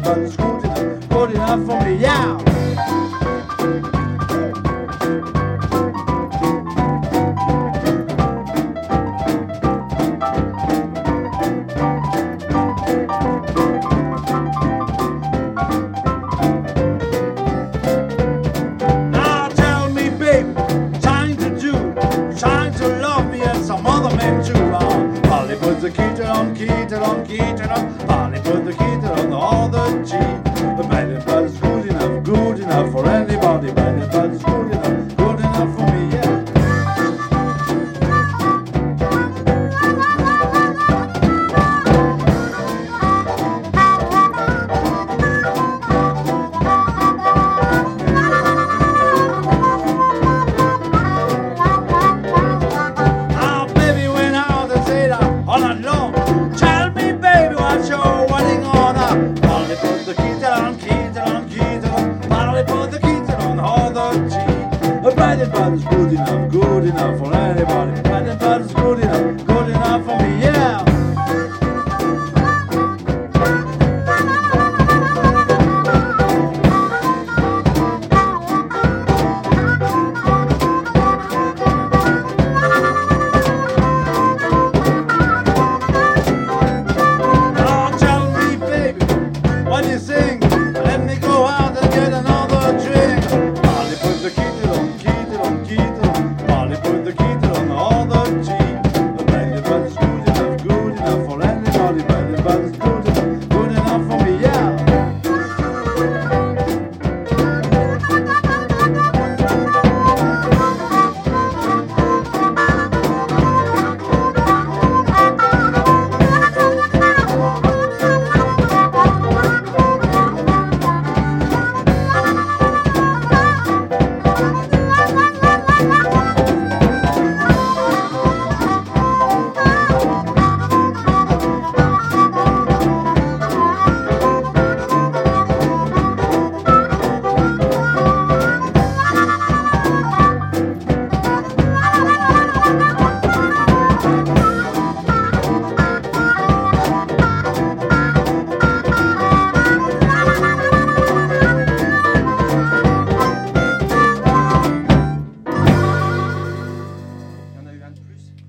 Butler's good enough for me, yeah. Now tell me, baby, trying to do, trying to love me and some other men too. Polly put the key on, Polly put the key on all the G. The Bennett Butler's good enough for anybody. Bennett Butler's good enough for me, yeah. Now, baby, went out and said all night long. Tell me, baby, what's your wedding on? Polly put the key on, Polly put the key on all the G. But Bennett Butler's good enough for anybody. Bennett Butler's good enough for me, yeah. Now tell me, baby, what do you sing? Let me go.